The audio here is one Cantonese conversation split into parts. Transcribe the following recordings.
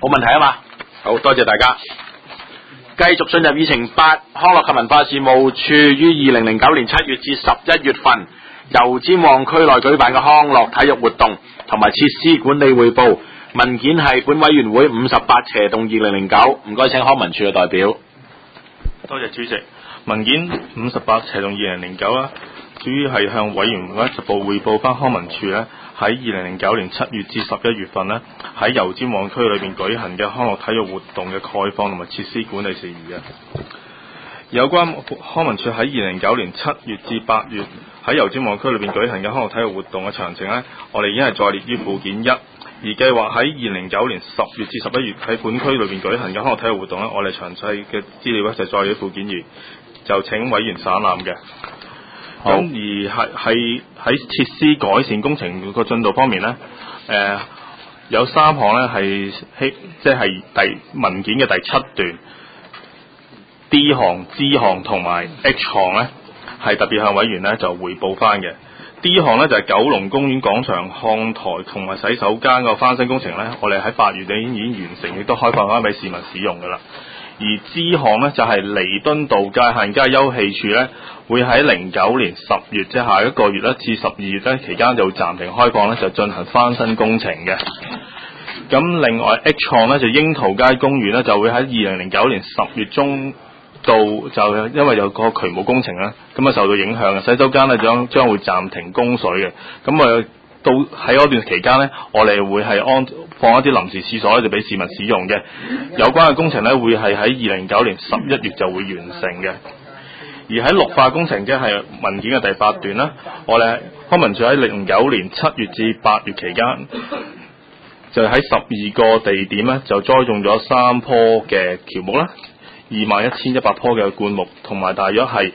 冇問題啊嘛。好多謝大家。繼續進入議程8，康樂及文化事務處於2009年7月至11月份油尖旺區內舉辦嘅康樂體育活動同埋設施管理匯報。文件係本委員會58/2009，唔該請康文署嘅代表。 多謝主席。文件58/2009啦，主要係向委員會逐步匯報翻康文署咧喺2009年7月至11月份咧喺油尖旺區裏邊舉行嘅康樂體育活動嘅概況同埋設施管理事宜嘅。有關康文署喺2009年7月至8月喺油尖旺區裏邊舉行嘅康樂體育活動嘅詳情咧，我哋已經係載列於附件1。而計劃喺2009年10月至11月喺本區裏邊舉行嘅康樂體育活動咧，我哋詳細嘅資料咧就載列於附件2，就請委員省覽嘅。咁而係喺設施改善工程個進度方面咧，有3項咧係即係文件嘅第7段 D 項、G 項同埋 H 項咧，係特別向委員咧就匯報翻嘅。D 項咧就係九龍公園廣場看台同埋洗手間個翻新工程咧，我哋喺8月已經完成，亦都開放翻俾市民使用噶啦。而 G 項咧就係彌敦道界限街休憩處咧，會喺09年10月即係下一個月咧至12月咧期間就會暫停開放咧，就進行翻新工程嘅。咁另外 H 項咧就櫻桃街公園咧就會喺2009年10月中到就因為有個渠務工程啦，咁啊受到影響嘅，洗手間咧將會暫停供水嘅。咁啊到喺嗰段期間咧，我哋會係放一啲臨時廁所咧，就俾市民使用嘅。有關嘅工程咧，會係喺2009年11月就會完成嘅。而喺綠化工程即係文件嘅第8段啦，我哋康文署喺09年7月至8月期間，就喺12個地點咧就栽種咗3棵嘅喬木啦。21,100棵嘅灌木，同埋大約係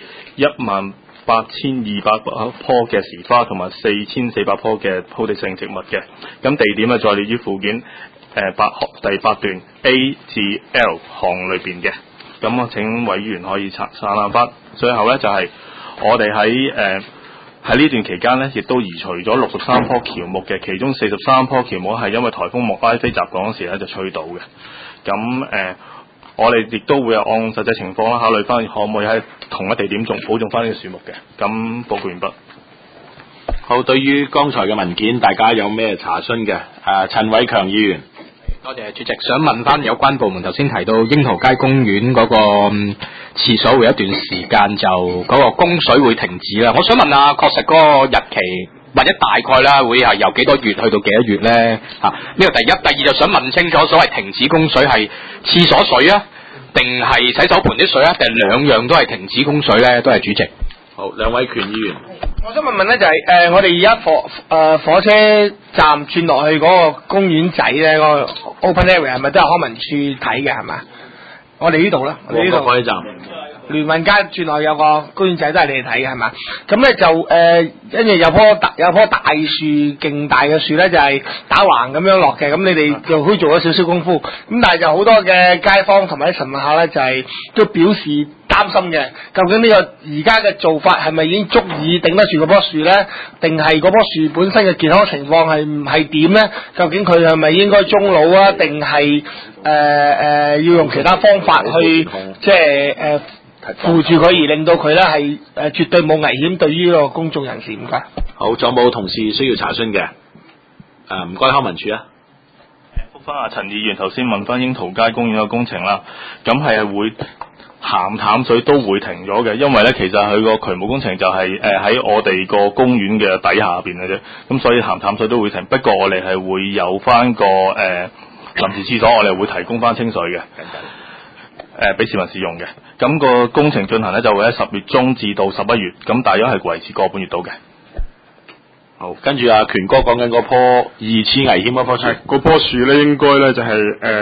18,200棵嘅時花，同埋4,400棵嘅鋪地性植物嘅。咁地點係載列於附件第8段 A 至 L 項裏邊嘅。咁我請委員可以省覽翻。最後咧就係我哋喺呢段期間咧，亦都移除咗63棵喬木嘅，其中43棵喬木係因為颱風莫拉菲襲港嗰時咧就吹倒嘅。咁我哋亦都會有按實際情況啦，考慮翻可唔可以喺同一地點保種翻呢個樹木嘅。咁報告完畢。 好，對於剛才嘅文件，大家有咩查詢嘅？陳偉強議員。 多謝主席，想問翻有關部門頭先提到櫻桃街公園嗰個廁所會有一段時間就嗰個供水會停止啦。我想問下，確實嗰個日期或者大概啦，會係由幾多月去到幾多月咧？呢個第一，第二就想問清楚，所謂停止供水係廁所水啊，定係洗手盆啲水啊，定係兩樣都係停止供水咧？都係主席。 好，梁偉權議員。 我想問咧就係我哋而家火車站轉落去嗰個公園仔咧，嗰個 open area 係咪都係康文署睇嘅係嘛？我哋呢度啦，我哋呢度。 火車站。 聯運街轉落去有個公園仔都係你哋睇嘅係嘛？咁咧就跟住有棵大樹，勁大嘅樹咧就係打橫咁樣落嘅，咁你哋就可以做咗少少功夫。咁但係就好多嘅街坊同埋啲陳客咧就係都表示擔心嘅，究竟呢個而家嘅做法係咪已經足以頂得住嗰棵樹咧？定係嗰棵樹本身嘅健康情況係點咧？究竟佢係咪應該終老啊？定係要用其他方法去即係扶住佢，而令到佢咧係絕對冇危險對於呢個公眾人士。唔該。 好，仲有冇同事需要查詢嘅？唔該康文署啊。 覆翻阿陳議員頭先問翻櫻桃街公園嘅工程啦，咁係會鹹淡水都會停咗嘅，因為咧其實佢個渠務工程就係喺我哋個公園嘅底下邊嘅啫，咁所以鹹淡水都會停。不過我哋係會有翻個臨時廁所，我哋會提供翻清水嘅。俾市民使用嘅，咁個工程進行咧就會喺10月中至到11月，咁大約係維持個半月到嘅。 好，跟住阿權哥講緊嗰棵疑似危險嗰棵樹， 嗰棵樹咧應該咧就係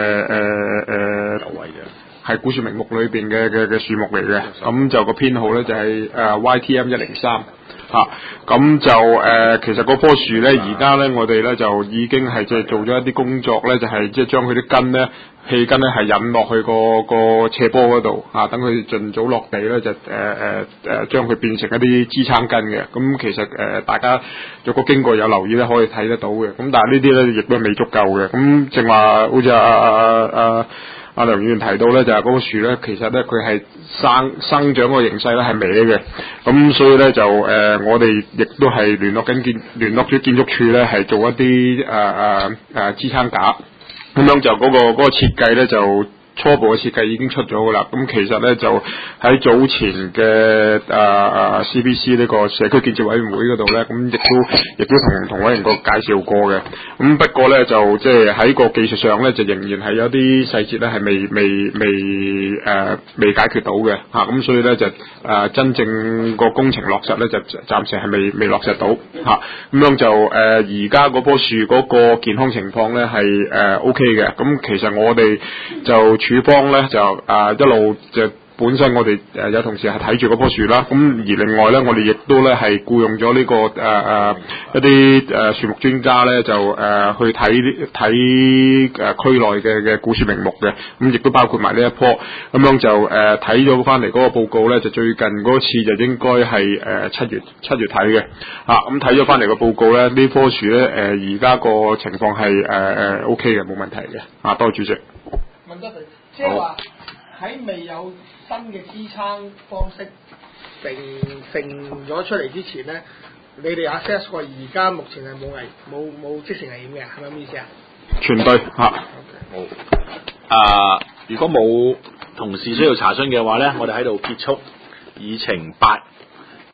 係古樹名木裏邊嘅樹木嚟嘅，咁就個編號咧就係YTM 103。 咁就其實嗰棵樹咧，而家咧我哋咧就已經係即係做咗一啲工作咧，就係即係將佢啲根咧。氣根咧係引落去個斜坡嗰度等佢盡早落地咧就將佢變成一啲支撐根嘅。咁其實大家若果經過有留意咧，可以睇得到嘅。咁但係呢啲咧亦都未足夠嘅。咁正話好似阿梁議員提到咧，就係嗰個樹咧，其實咧佢係生長個形勢咧係歪嘅。咁所以咧就我哋亦都係聯絡咗建築署咧，係做一啲支撐架。咁樣就嗰個設計咧就初步嘅設計已經出咗噶啦。咁其實咧就喺早前嘅CBC 呢個社區建設委員會嗰度咧，咁亦都同委員個介紹過嘅。咁不過咧就即係喺個技術上咧，就仍然係有啲細節咧係未解決到嘅嚇。咁所以咧就真正個工程落實咧就暫時係未落實到嚇。咁樣就而家嗰棵樹嗰個健康情況咧係OK 嘅。咁其實我哋就署方咧就一路就本身我哋有同事係睇住嗰棵樹啦，咁而另外咧我哋亦都咧係僱用咗呢個一啲樹木專家咧就去睇區內嘅古樹名木嘅，咁亦都包括埋呢一棵，咁樣就睇咗翻嚟嗰個報告咧，就最近嗰次就應該係七月睇嘅，咁睇咗翻嚟個報告咧，呢棵樹咧而家個情況係OK 嘅，冇問題嘅，多謝主席。 問得對，即係話喺未有新嘅支撐方式定咗出嚟之前咧，你哋 assess 過而家目前係冇即時危險嘅，係咪咁意思啊？ 全對嚇。 如果冇同事需要查詢嘅話咧，我哋喺度結束議程8。